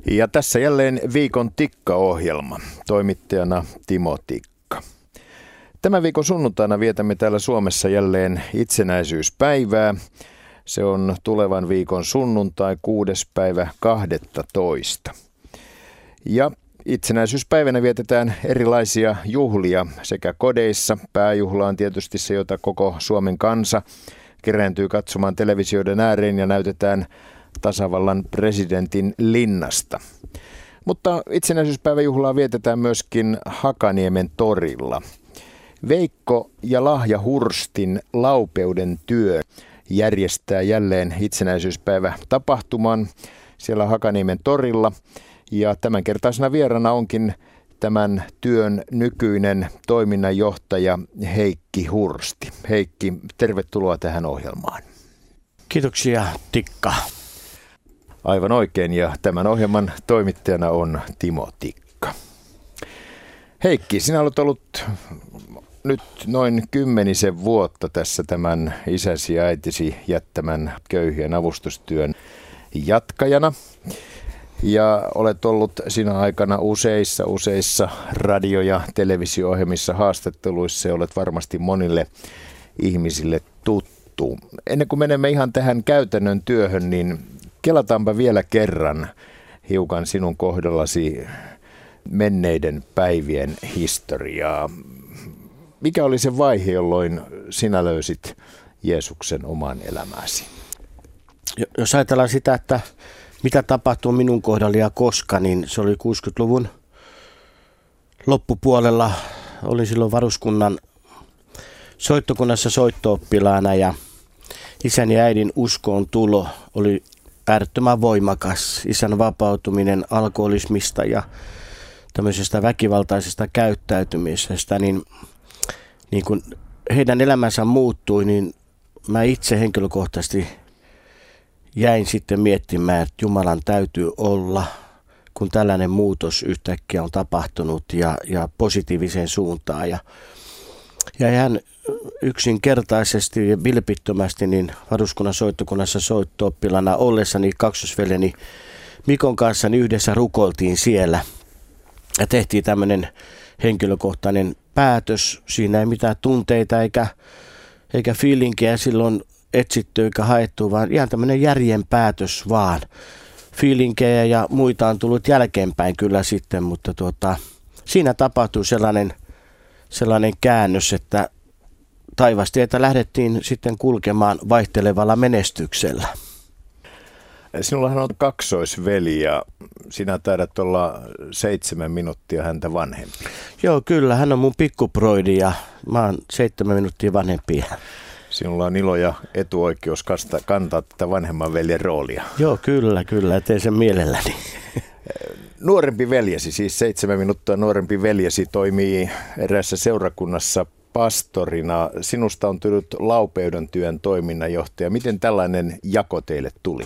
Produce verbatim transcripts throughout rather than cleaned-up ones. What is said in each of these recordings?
Ja tässä jälleen viikon Tikka-ohjelma. Toimittajana Timo Tikka. Tämän viikon sunnuntaina vietämme täällä Suomessa jälleen itsenäisyyspäivää. Se on tulevan viikon sunnuntai kuudes päivä kahdennentoista. Ja itsenäisyyspäivänä vietetään erilaisia juhlia sekä kodeissa. Pääjuhla on tietysti se, jota koko Suomen kansa kerääntyy katsomaan televisioiden ääreen ja näytetään tasavallan presidentin linnasta. Mutta itsenäisyyspäiväjuhlaa vietetään myöskin Hakaniemen torilla. Veikko ja Lahja Hurstin Laupeuden työ järjestää jälleen itsenäisyyspäivä tapahtuman siellä Hakaniemen torilla. Ja tämänkertaisena vierana onkin tämän työn nykyinen toiminnanjohtaja Heikki Hursti. Heikki, tervetuloa tähän ohjelmaan. Kiitoksia, Tikka. Aivan oikein, ja tämän ohjelman toimittajana on Timo Tikka. Heikki, sinä olet ollut nyt noin kymmenisen vuotta tässä tämän isäsi ja äitisi jättämän köyhien avustustyön jatkajana. Ja olet ollut siinä aikana useissa, useissa radio- ja televisio-ohjelmissa haastatteluissa ja olet varmasti monille ihmisille tuttu. Ennen kuin menemme ihan tähän käytännön työhön, niin kelataanpa vielä kerran hiukan sinun kohdallasi menneiden päivien historiaa. Mikä oli se vaihe, jolloin sinä löysit Jeesuksen omaan elämääsi? Jos ajatellaan sitä, että mitä tapahtui minun kohdalla ja koska, niin se oli kuusikymmentäluvun loppupuolella. Olin silloin varuskunnan soittokunnassa soitto-oppilaana ja isän ja äidin uskoon tulo oli äärettömän voimakas. Isän vapautuminen alkoholismista ja tämmöisestä väkivaltaisesta käyttäytymisestä, niin, niin kun heidän elämänsä muuttui, niin mä itse henkilökohtaisesti jäin sitten miettimään, että Jumalan täytyy olla, kun tällainen muutos yhtäkkiä on tapahtunut ja, ja positiiviseen suuntaan. Ja, ja hän yksinkertaisesti ja vilpittömästi niin varuskunnan soittokunnassa soitto-oppilana ollessani kaksosveljeni Mikon kanssa niin yhdessä rukoiltiin siellä. Ja tehtiin tämmöinen henkilökohtainen päätös. Siinä ei mitään tunteita eikä, eikä feelinkiä silloin etsitty eikä haettu, vaan ihan tämmöinen järjen päätös vaan. Feelinkejä ja muita on tullut jälkeenpäin kyllä sitten, mutta tuota, siinä tapahtui sellainen, sellainen käännös, että taivastietä lähdettiin sitten kulkemaan vaihtelevalla menestyksellä. Sinullahan on kaksoisveli ja sinä taidat olla seitsemän minuuttia häntä vanhempi. Joo, kyllä. Hän on mun pikkuproidi ja mä oon seitsemän minuuttia vanhempi. Sinulla on ilo ja etuoikeus kantaa tätä vanhemman veljen roolia. Joo, kyllä, kyllä. Teen sen mielelläni. Nuorempi veljesi, siis seitsemän minuuttia nuorempi veljesi, toimii eräässä seurakunnassa pastorina. Sinusta on tullut Laupeuden työn toiminnanjohtaja. Miten tällainen jako teille tuli?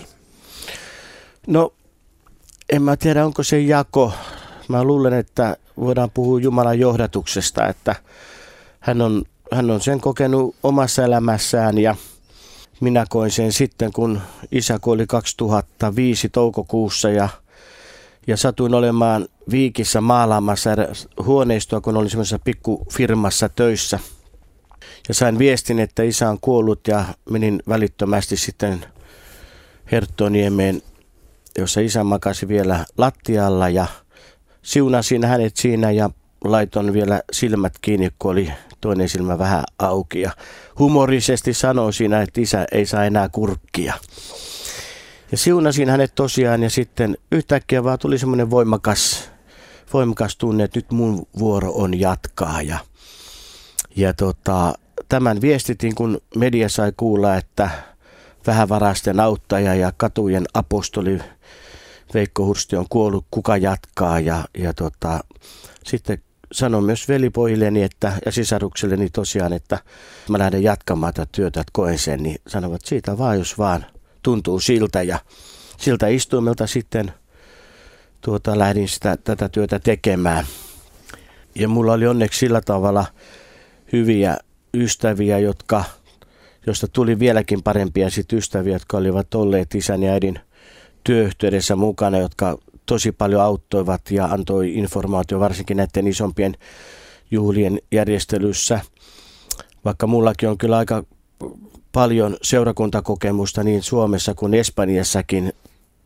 No, en mä tiedä, onko se jako. Mä luulen, että voidaan puhua Jumalan johdatuksesta, että hän on, hän on sen kokenut omassa elämässään ja minä koin sen sitten, kun isä kuoli kaksituhattaviisi toukokuussa ja, ja satuin olemaan Viikissä maalaamassa huoneistoa, kun olin semmoisessa pikkufirmassa töissä. Ja sain viestin, että isä on kuollut ja menin välittömästi sitten Herttoniemeen, jossa isä makasi vielä lattialla ja siunasin hänet siinä ja laitoin vielä silmät kiinni, kun oli toinen silmä vähän auki. Ja humorisesti sanoin siinä, että isä ei saa enää kurkkia. Ja siunasin hänet tosiaan ja sitten yhtäkkiä vaan tuli semmoinen voimakas, voimakas tunne, että nyt mun vuoro on jatkaa. Ja, ja tota, tämän viestitin, kun media sai kuulla, että vähävaraisten auttaja ja katujen apostoli Veikko Hursti on kuollut, kuka jatkaa. Ja, ja tota, sitten sanoin myös velipojilleni että, ja sisarukselleni tosiaan, että mä lähden jatkamaan tätä työtä, että koen sen. Niin sanovat siitä vaan, jos vaan tuntuu siltä. Ja siltä istuimelta sitten tuota, lähdin sitä, tätä työtä tekemään. Ja mulla oli onneksi sillä tavalla hyviä ystäviä, jotka, josta tuli vieläkin parempia sit ystäviä, jotka olivat olleet isän ja äidin työyhteydessä mukana, jotka tosi paljon auttoivat ja antoi informaatio varsinkin näiden isompien juhlien järjestelyssä. Vaikka mullakin on kyllä aika paljon seurakuntakokemusta niin Suomessa kuin Espanjassakin.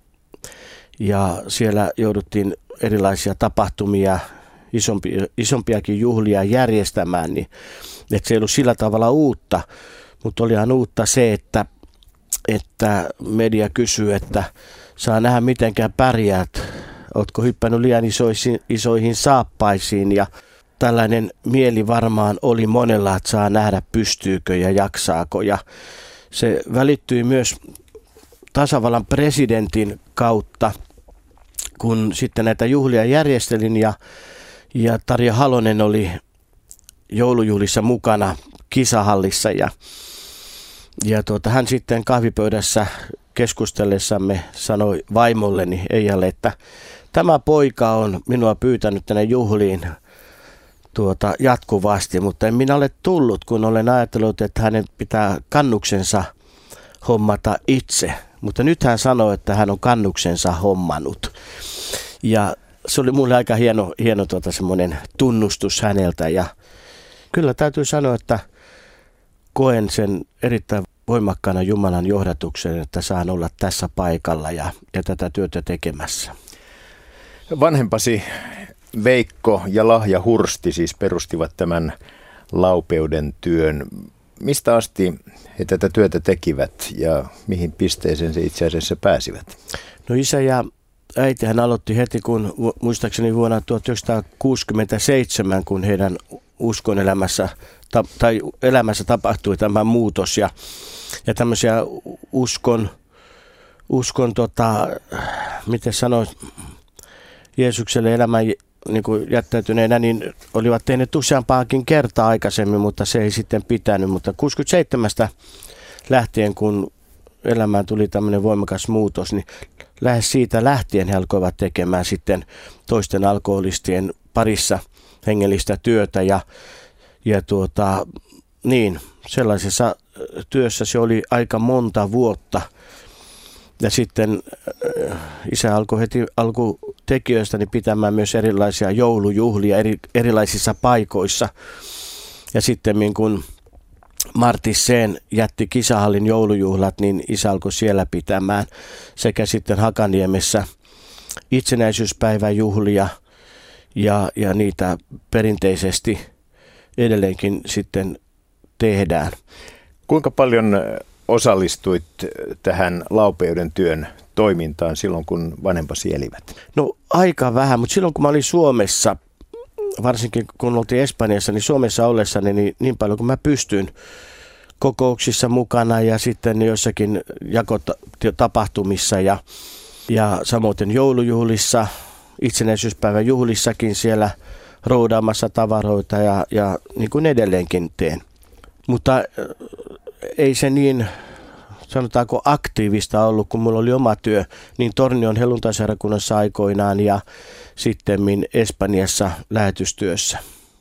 Ja siellä jouduttiin erilaisia tapahtumia, isompia, isompiakin juhlia järjestämään, niin että se ei ollut sillä tavalla uutta. Mutta olihan uutta se, että, että media kysyy, että saa nähdä mitenkään pärjäät, ootko hyppännyt liian isoihin, isoihin saappaisiin, ja tällainen mieli varmaan oli monella, että saa nähdä pystyykö ja jaksaako, ja se välittyi myös tasavallan presidentin kautta, kun sitten näitä juhlia järjestelin, ja, ja Tarja Halonen oli joulujuhlissa mukana kisahallissa, ja, ja tuota, hän sitten kahvipöydässä keskustellessamme sanoi vaimolleni Eijalle, että tämä poika on minua pyytänyt tänne juhliin tuota, jatkuvasti, mutta en minä ole tullut, kun olen ajatellut, että hänen pitää kannuksensa hommata itse. Mutta nyt hän sanoi, että hän on kannuksensa hommannut. Ja se oli mulle aika hieno, hieno tuota, semmoinen tunnustus häneltä. Ja kyllä täytyy sanoa, että koen sen erittäin voimakkaana Jumalan johdatuksen, että saan olla tässä paikalla ja, ja tätä työtä tekemässä. Vanhempasi Veikko ja Lahja Hursti siis perustivat tämän Laupeuden työn. Mistä asti he tätä työtä tekivät ja mihin pisteeseen se itse asiassa pääsivät? No isä ja äiti hän aloitti heti, kun muistaakseni vuonna tuhatyhdeksänsataakuusikymmentäseitsemän, kun heidän uskon elämässä, tai elämässä tapahtui tämä muutos ja, ja tämmöisiä uskon, uskon tota, miten sanois, Jeesukselle elämän niin kuin jättäytyneenä, niin olivat tehneet useampaakin kertaa aikaisemmin, mutta se ei sitten pitänyt. Mutta kuusikymmentäseitsemän lähtien, kun elämään tuli tämmöinen voimakas muutos, niin lähes siitä lähtien he alkoivat tekemään sitten toisten alkoholistien parissa hengellistä työtä. Ja, ja tuota, niin, sellaisessa työssä se oli aika monta vuotta. Ja sitten isä alkoi heti alkutekijöistä niin pitämään myös erilaisia joulujuhlia eri, erilaisissa paikoissa. Ja sitten kun Martisseen jätti Kisahallin joulujuhlat, niin isä alkoi siellä pitämään sekä sitten Hakaniemessä itsenäisyyspäivän juhlia ja, ja niitä perinteisesti edelleenkin sitten tehdään. Kuinka paljon osallistuit tähän Laupeuden työn toimintaan silloin, kun vanhempasi elivät? No aika vähän, mutta silloin kun mä olin Suomessa, varsinkin kun oltiin Espanjassa, niin Suomessa ollessani niin, niin paljon kuin mä pystyin kokouksissa mukana ja sitten joissakin jakotapahtumissa ja, ja samoin joulujuhlissa, itsenäisyyspäivän juhlissakin siellä roudaamassa tavaroita ja, ja niin kuin edelleenkin teen. Mutta ei se niin, sanotaanko aktiivista ollut, kun mulla oli oma työ, niin Tornion helluntaiseurakunnassa aikoinaan ja sittemmin Espanjassa lähetystyössä.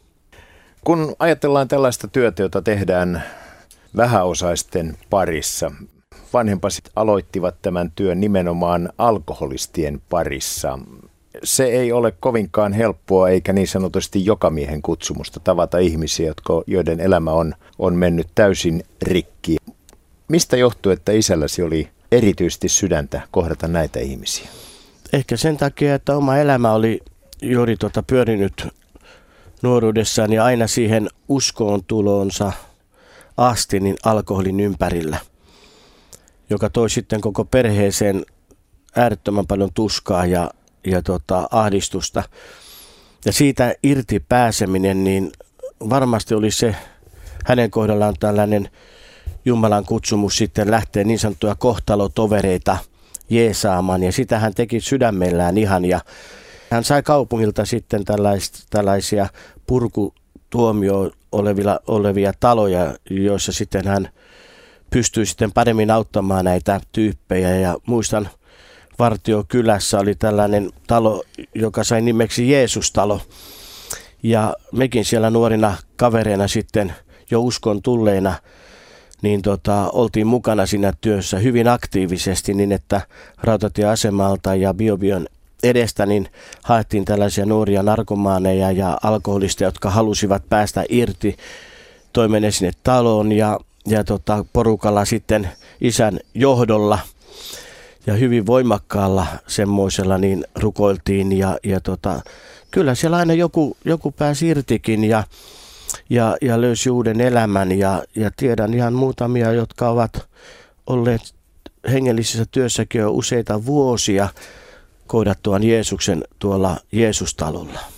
Kun ajatellaan tällaista työtä, jota tehdään vähäosaisten parissa, vanhempasi aloittivat tämän työn nimenomaan alkoholistien parissa. Se ei ole kovinkaan helppoa eikä niin sanotusti jokamiehen kutsumusta tavata ihmisiä, jotka, joiden elämä on, on mennyt täysin rikki. Mistä johtuu, että isälläsi oli erityisesti sydäntä kohdata näitä ihmisiä? Ehkä sen takia, että oma elämä oli juuri tuota pyörinyt nuoruudessaan ja aina siihen uskoon tulonsa asti niin alkoholin ympärillä, joka toi sitten koko perheeseen äärettömän paljon tuskaa ja ja tota, ahdistusta. Ja siitä irti pääseminen, niin varmasti oli se hänen kohdallaan tällainen Jumalan kutsumus sitten lähteä niin sanottuja kohtalotovereita jeesaamaan. Ja sitä hän teki sydämellään ihan. Ja hän sai kaupungilta sitten tällais, tällaisia purkutuomio olevia, olevia taloja, joissa sitten hän pystyi sitten paremmin auttamaan näitä tyyppejä. Ja muistan, Vartiokylässä oli tällainen talo, joka sai nimeksi Jeesus-talo. Ja mekin siellä nuorina kavereina sitten jo uskon tulleina, niin tota, oltiin mukana siinä työssä hyvin aktiivisesti niin, että rautatieasemalta ja Biobion edestä, niin haettiin tällaisia nuoria narkomaaneja ja alkoholisteja, jotka halusivat päästä irti. Toimme ne sinne taloon ja, ja tota, porukalla sitten isän johdolla ja hyvin voimakkaalla semmoisella niin rukoiltiin ja, ja tota, kyllä siellä aina joku, joku pääsi irtikin ja, ja, ja löysi uuden elämän ja, ja tiedän ihan muutamia, jotka ovat olleet hengellisessä työssäkin jo useita vuosia kohdattuaan Jeesuksen tuolla Jeesustalolla.